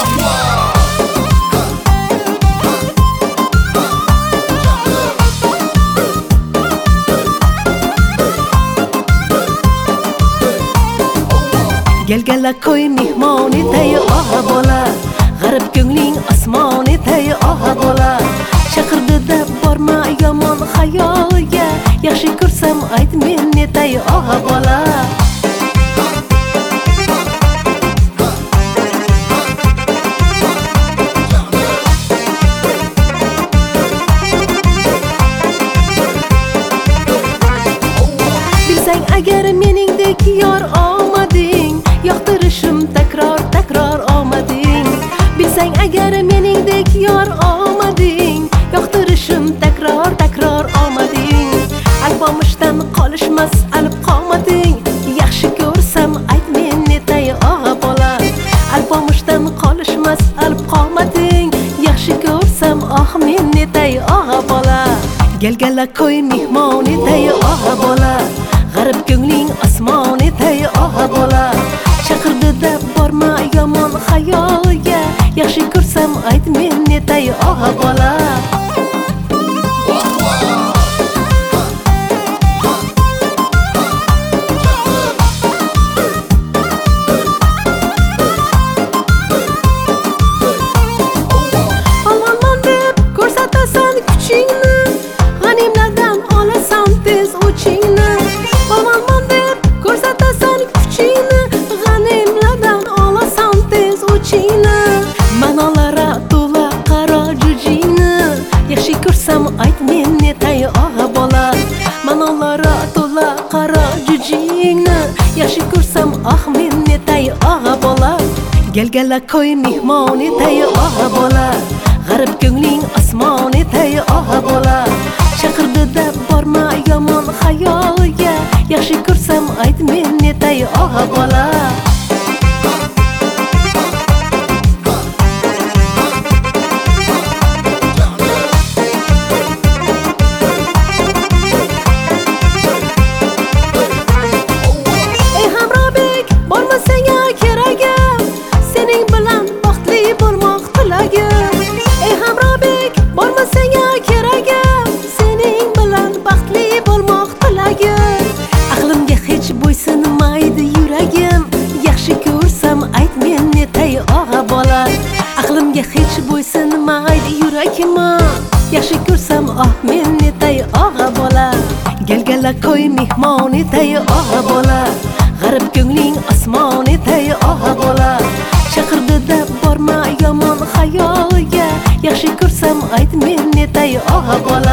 Gelgala koy mehmoni tay aha bola G'arib ko'ngling osmoni tay aha bola Chaqirdi deb borma yomon xayolga Yaxshi ko'rsam ayt menni tay aha bola Bilsang agar meningdek yor omading Yoqtirishim takror omading Bilsang agar meningdek yor omading Yoqtirishim takror omading Alpomishdan qolishmas alib qomating Yaxshi ko'rsam ayt menni tay og'a bola Alpomishdan qolishmas alib qomating Yaxshi ko'rsam menni tay og'a bola Gelgala koy mehmoni tay og'a bola G'arib ko'ngling osmoni tay og'a bola Chaqirdi deb borma yomon xayolga Yaxshi ko'rsam ayt menni tay og'a bola Olmonman deb ko'rsatasan kuchingni G'animlardan olasan tez o'chingni Olmonman deb ko'rsatasan kuchingni G'animlardan olasan tez o'chingni Ma'nolari to'la qaro jujingni Yaxshi ko'rsam ayt menni tay og'a bola Ma'nolari to'la qaro jujingni Yaxshi ko'rsam menni tay og'a bola Gelgala koy mehmoni tay og'a bola G'arib ko'ngling osmoni tay og'a bola Chaqirdi deb borma yomon xayolga Yaxshi ko'rsam ayt menni tay og'a bola Ey hamrobek bormasanga keragim Sening bilan baxtli bo'lmoq tilagim Ey hamrobek bormasanga keragim Sening bilan baxtli bo'lmoq tilagim Aqlimga hech bo'ysunmaydi yuragim Yaxshi ko'rsam ayt menni tay og'a bola Aqlimga hech bo'ysunmaydi yuragim Yaxshi ko'rsam menni tay og'a bola Gelgala koy mehmoni tay og'a bola G'arib ko'ngling osmoni tay og'a bola Chaqirdi deb borma yomon xayolga Yaxshi ko'rsam ayt menni tay og'a bola